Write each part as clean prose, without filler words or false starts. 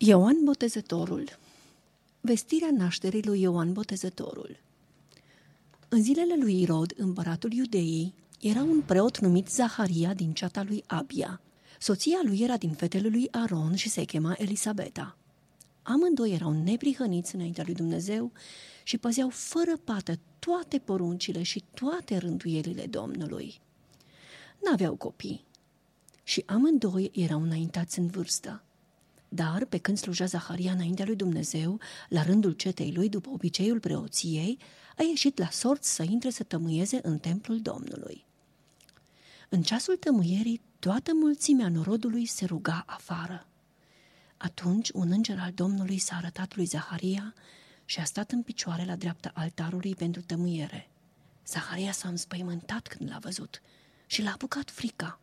Ioan Botezătorul. Vestirea nașterii lui Ioan Botezătorul. În zilele lui Irod, împăratul Iudeii, era un preot numit Zaharia din ceata lui Abia. Soția lui era din fetele lui Aron și se chema Elisabeta. Amândoi erau neprihăniți înaintea lui Dumnezeu și păzeau fără pată toate poruncile și toate rânduielile Domnului. N-aveau copii și amândoi erau înaintați în vârstă. Dar, pe când slujea Zaharia înaintea lui Dumnezeu, la rândul cetei lui, după obiceiul preoției, a ieșit la sorți să intre să tămâieze în templul Domnului. În ceasul tămâierii, toată mulțimea norodului se ruga afară. Atunci un înger al Domnului s-a arătat lui Zaharia și a stat în picioare la dreapta altarului pentru tămâiere. Zaharia s-a înspăimântat când l-a văzut și l-a apucat frica.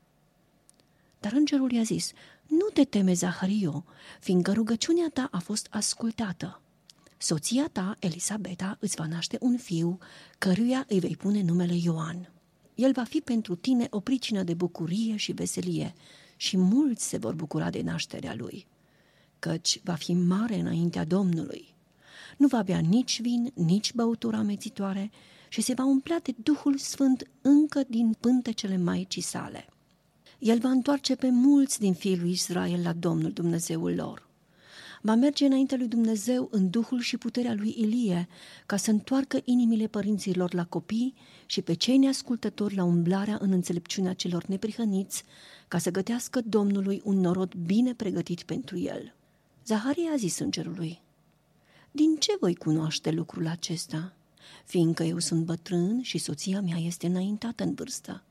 Dar îngerul i-a zis: „Nu te teme, Zahario, fiindcă rugăciunea ta a fost ascultată. Soția ta, Elisabeta, îți va naște un fiu, căruia îi vei pune numele Ioan. El va fi pentru tine o pricină de bucurie și veselie și mulți se vor bucura de nașterea lui, căci va fi mare înaintea Domnului. Nu va bea nici vin, nici băutură amețitoare și se va umplea de Duhul Sfânt încă din pântecele Maicii sale. El va întoarce pe mulți din fiii lui Israel la Domnul Dumnezeul lor. Va merge înaintea lui Dumnezeu în duhul și puterea lui Ilie, ca să întoarcă inimile părinților la copii și pe cei neascultători la umblarea în înțelepciunea celor neprihăniți, ca să gătească Domnului un norod bine pregătit pentru el.” Zaharia a zis îngerului: „Din ce voi cunoaște lucrul acesta, fiindcă eu sunt bătrân și soția mea este înaintată în vârstă?”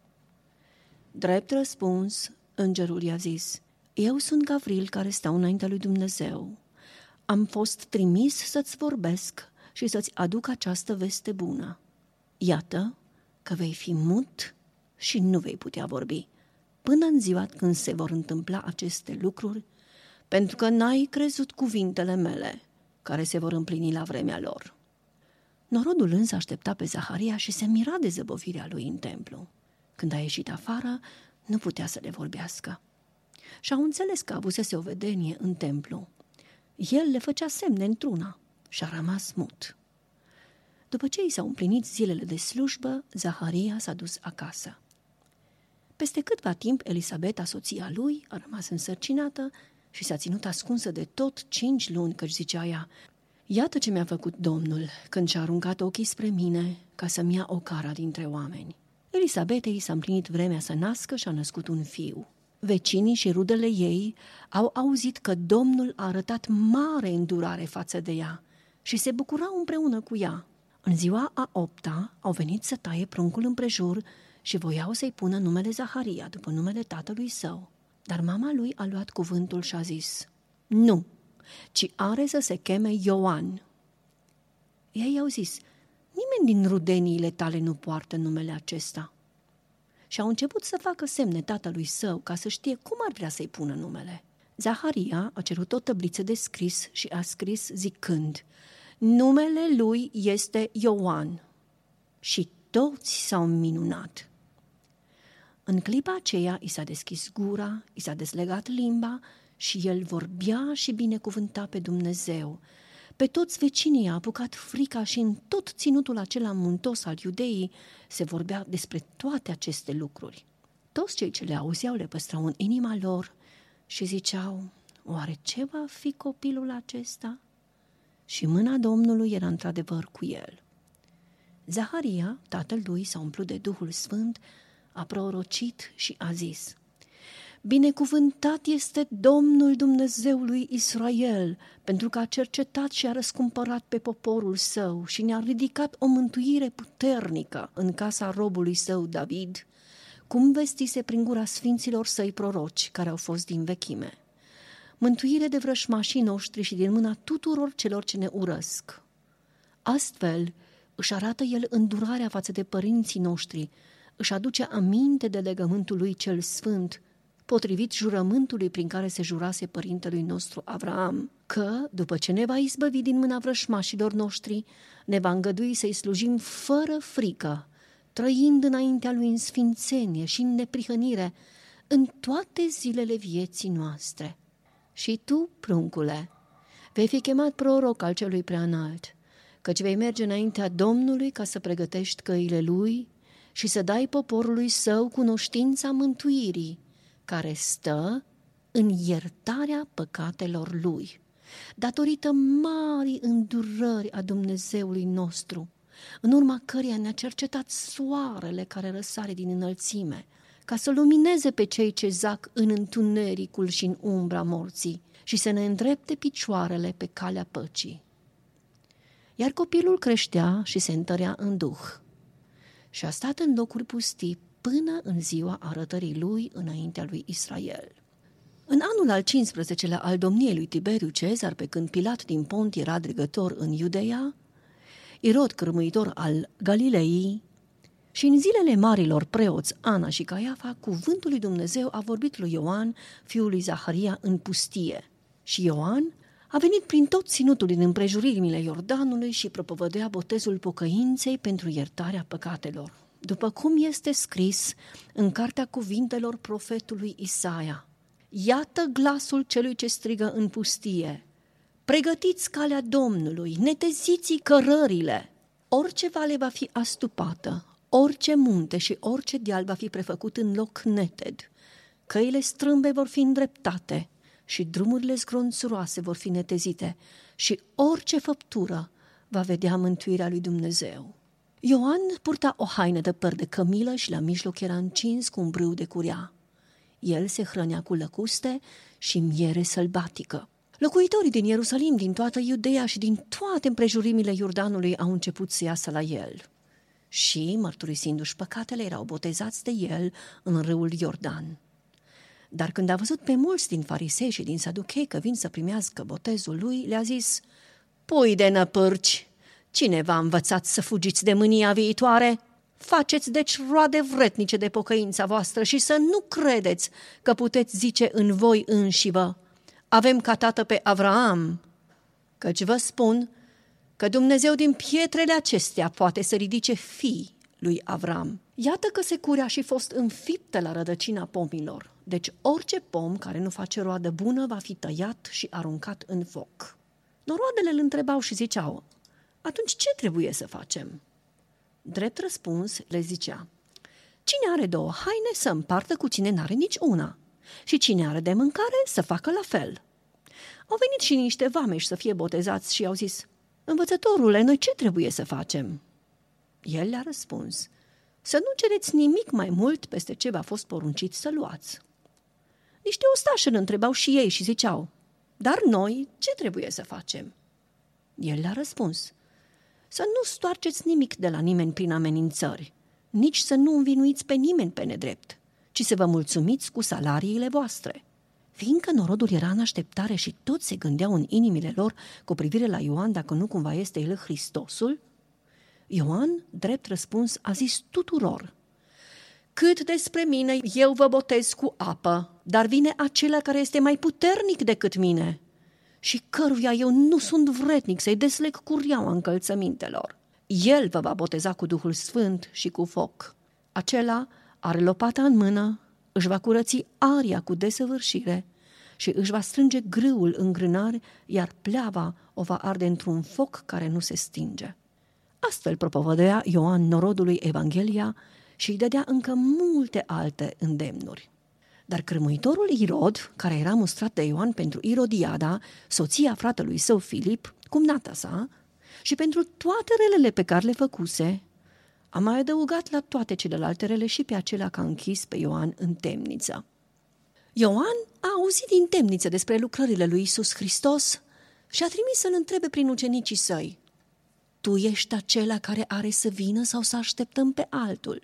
Drept răspuns, îngerul i-a zis: „Eu sunt Gavril, care stau înaintea lui Dumnezeu. Am fost trimis să-ți vorbesc și să-ți aduc această veste bună. Iată că vei fi mut și nu vei putea vorbi până în ziua când se vor întâmpla aceste lucruri, pentru că n-ai crezut cuvintele mele, care se vor împlini la vremea lor.” Norodul însă aștepta pe Zaharia și se mira de zăbovirea lui în templu. Când a ieșit afară, nu putea să le vorbească. Și-au înțeles că avusese o vedenie în templu. El le făcea semne într-una și a rămas mut. După ce i s-au împlinit zilele de slujbă, Zaharia s-a dus acasă. Peste câtva timp, Elisabeta, soția lui, a rămas însărcinată și s-a ținut ascunsă de tot 5 luni, căci zicea ea: „Iată ce mi-a făcut Domnul când și-a aruncat ochii spre mine ca să-mi ia ocara dintre oameni.” Elisabetei s-a împlinit vremea să nască și a născut un fiu. Vecinii și rudele ei au auzit că Domnul a arătat mare îndurare față de ea și se bucurau împreună cu ea. În ziua a 8-a au venit să taie pruncul împrejur și voiau să-i pună numele Zaharia după numele tatălui său. Dar mama lui a luat cuvântul și a zis: „Nu, ci are să se cheme Ioan.” Ei i-au zis: „Nimeni din rudeniile tale nu poartă numele acesta.” Și au început să facă semne tatălui său ca să știe cum ar vrea să-i pună numele. Zaharia a cerut o tăbliță de scris și a scris zicând: „Numele lui este Ioan.” Și toți s-au minunat. În clipa aceea i s-a deschis gura, i s-a deslegat limba și el vorbea și binecuvânta pe Dumnezeu. Pe toți vecinii a apucat frica și în tot ținutul acela muntos al Iudeii se vorbea despre toate aceste lucruri. Toți cei ce le auzeau le păstrau în inima lor și ziceau: „Oare ce va fi copilul acesta?” Și mâna Domnului era într-adevăr cu el. Zaharia, tatăl lui, s-a umplut de Duhul Sfânt, a prorocit și a zis: „Binecuvântat este Domnul Dumnezeului Israel, pentru că a cercetat și a răscumpărat pe poporul său și ne-a ridicat o mântuire puternică în casa robului său David, cum vestise prin gura sfinților săi proroci care au fost din vechime. Mântuire de vrășmașii noștri și din mâna tuturor celor ce ne urăsc. Astfel își arată el îndurarea față de părinții noștri, își aduce aminte de legământul lui cel sfânt, potrivit jurământului prin care se jurase părintelui nostru Avraam, că, după ce ne va izbăvi din mâna vrășmașilor noștri, ne va îngădui să-i slujim fără frică, trăind înaintea lui în sfințenie și în neprihănire, în toate zilele vieții noastre. Și tu, pruncule, Vei fi chemat proroc al celui preanalt, căci vei merge înaintea Domnului ca să pregătești căile lui și să dai poporului său cunoștința mântuirii, care stă în iertarea păcatelor lui, datorită marii îndurări a Dumnezeului nostru, în urma căreia ne-a cercetat soarele care răsare din înălțime, ca să lumineze pe cei ce zac în întunericul și în umbra morții și să ne îndrepte picioarele pe calea păcii. Iar copilul creștea și se întărea în duh și a stat în locuri pustii până în ziua arătării lui înaintea lui Israel. În anul al 15-lea al domniei lui Tiberiu Cezar, pe când Pilat din Pont era dregător în Iudeea, Irod cârmuitor al Galileii, și în zilele marilor preoți Ana și Caiafa, cuvântul lui Dumnezeu a vorbit lui Ioan, fiul lui Zaharia, în pustie. Și Ioan a venit prin tot ținutul din împrejurimile Iordanului și propovădea botezul pocăinței pentru iertarea păcatelor, după cum este scris în cartea cuvintelor profetului Isaia. Iată glasul celui ce strigă în pustie: pregătiți calea Domnului, neteziți cărările. Orice vale va fi astupată, orice munte și orice deal va fi prefăcut în loc neted. Căile strâmbe vor fi îndreptate și drumurile zgronțuroase vor fi netezite și orice făptură va vedea mântuirea lui Dumnezeu. Ioan purta o haină de păr de cămilă și la mijloc era încins cu un brâu de curea. El se hrănea cu lăcuste și miere sălbatică. Locuitorii din Ierusalim, din toată Iudeea și din toate împrejurimile Iordanului au început să iasă la el. Și, mărturisindu-și păcatele, erau botezați de el în râul Iordan. Dar când a văzut pe mulți din farisei și din saduchei că vin să primească botezul lui, le-a zis: pui de năpârci, cine v-a învățat să fugiți de mânia viitoare? Faceți deci roade vretnice de pocăința voastră și să nu credeți că puteți zice în voi înșivă: avem ca tată pe Avraam, căci vă spun că Dumnezeu din pietrele acestea poate să ridice fii lui Avram. Iată că securea și fost înfiptă la rădăcina pomilor, deci orice pom care nu face roadă bună va fi tăiat și aruncat în foc. Noroadele îl întrebau și ziceau: atunci ce trebuie să facem? Drept răspuns le zicea: cine are 2 haine să împartă cu cine n-are nici una, și cine are de mâncare să facă la fel. Au venit și niște vameși să fie botezați și i-au zis: învățătorule, noi ce trebuie să facem? El le-a răspuns: să nu cereți nimic mai mult peste ce v-a fost poruncit să luați. Niște ostași îl întrebau și ei și ziceau: dar noi ce trebuie să facem? El le-a răspuns: să nu stoarceți nimic de la nimeni prin amenințări, nici să nu învinuiți pe nimeni pe nedrept, ci să vă mulțumiți cu salariile voastre. Fiindcă norodul era în așteptare și toți se gândeau în inimile lor cu privire la Ioan dacă nu cumva este el Hristosul, Ioan, drept răspuns, a zis tuturor: cât despre mine, eu vă botez cu apă, dar vine acela care este mai puternic decât mine și căruia eu nu sunt vrednic să-i desleg cureaua încălțămintelor. El vă va boteza cu Duhul Sfânt și cu foc. Acela are lopata în mână, își va curăți aria cu desăvârșire și își va strânge grâul în grânari, iar pleava o va arde într-un foc care nu se stinge. Astfel propovădea Ioan norodului Evanghelia și îi dădea încă multe alte îndemnuri. Dar cârmuitorul Irod, care era mustrat de Ioan pentru Irodiada, soția fratelui său Filip, cumnata sa, și pentru toate relele pe care le făcuse, a mai adăugat la toate celelalte rele și pe acela că a închis pe Ioan în temniță. Ioan a auzit din temniță despre lucrările lui Iisus Hristos și a trimis să-l întrebe prin ucenicii săi: tu ești acela care are să vină sau să așteptăm pe altul?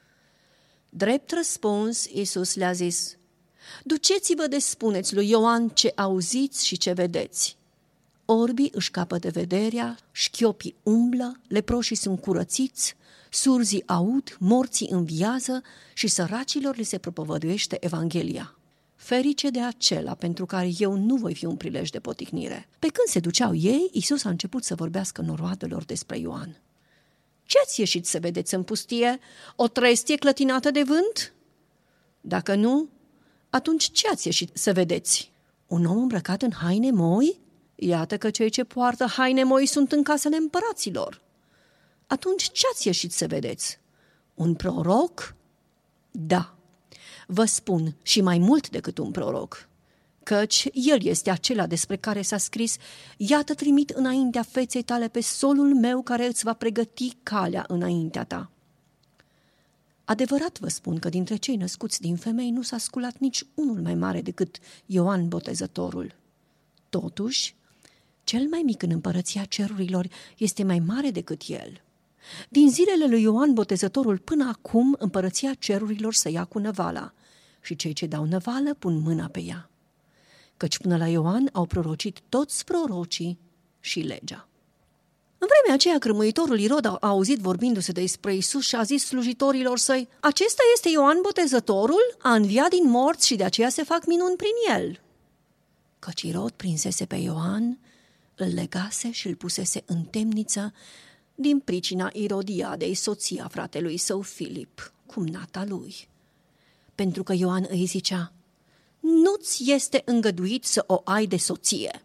Drept răspuns, Iisus le-a zis: duceți-vă de spuneți lui Ioan ce auziți și ce vedeți. Orbii își capătă vederea, șchiopii umblă, leproșii sunt curățiți, surzii aud, morții înviază și săracilor li se propovăduiește Evanghelia. Ferice de acela pentru care eu nu voi fi un prilej de poticnire. Pe când se duceau ei, Iisus a început să vorbească noroadelor despre Ioan. Ce ați ieșit să vedeți în pustie? O trestie clătinată de vânt? Dacă nu, atunci ce ați ieșit să vedeți? Un om îmbrăcat în haine moi? Iată că cei ce poartă haine moi sunt în casele împăraților. Atunci ce-ați ieșit să vedeți? Un proroc? Da, vă spun, și mai mult decât un proroc, căci el este acela despre care s-a scris: iată trimit înaintea feței tale pe solul meu care îți va pregăti calea înaintea ta. Adevărat vă spun că dintre cei născuți din femei nu s-a sculat nici unul mai mare decât Ioan Botezătorul. Totuși, cel mai mic în împărăția cerurilor este mai mare decât el. Din zilele lui Ioan Botezătorul până acum împărăția cerurilor se ia cu năvala și cei ce dau năvală pun mâna pe ea. Căci până la Ioan au prorocit toți prorocii și legea. În vremea aceea, cârmuitorul Irod a auzit vorbindu-se despre Iisus și a zis slujitorilor săi: acesta este Ioan Botezătorul, a înviat din morți și de aceea se fac minuni prin el. Căci Irod prinsese pe Ioan, îl legase și îl pusese în temniță din pricina Irodiadei, soția fratelui său Filip, cumnata lui. Pentru că Ioan îi zicea: nu-ți este îngăduit să o ai de soție.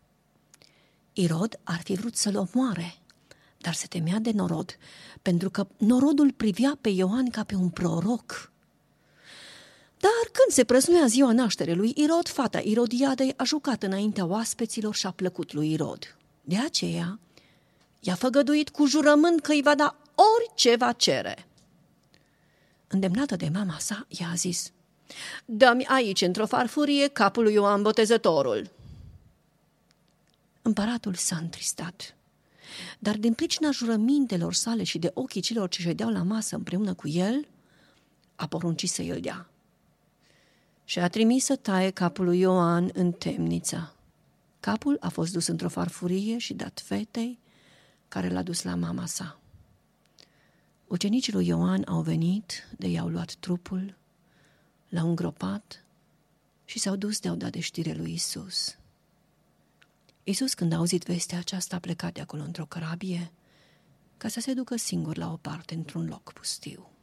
Irod ar fi vrut să-l omoare, dar se temea de norod, pentru că norodul privea pe Ioan ca pe un proroc. Dar când se prăznuia ziua nașterii lui Irod, fata Irodiadei a jucat înaintea oaspeților și a plăcut lui Irod. De aceea i-a făgăduit cu jurământ că îi va da orice va cere. Îndemnată de mama sa, ea a zis: dă-mi aici, într-o farfurie, capul lui Ioan Botezătorul. Împăratul s-a întristat, dar din pricina jurămintelor sale și de ochii celor ce ședeau la masă împreună cu el, a poruncit să îl dea. Și a trimis să taie capul lui Ioan în temniță. Capul a fost dus într-o farfurie și dat fetei, care l-a dus la mama sa. Ucenicii lui Ioan au venit, de i-au luat trupul, l-au îngropat și s-au dus de-au dat de știre lui Iisus. Iisus, când a auzit vestea aceasta, a plecat de acolo într-o corabie ca să se ducă singur la o parte într-un loc pustiu.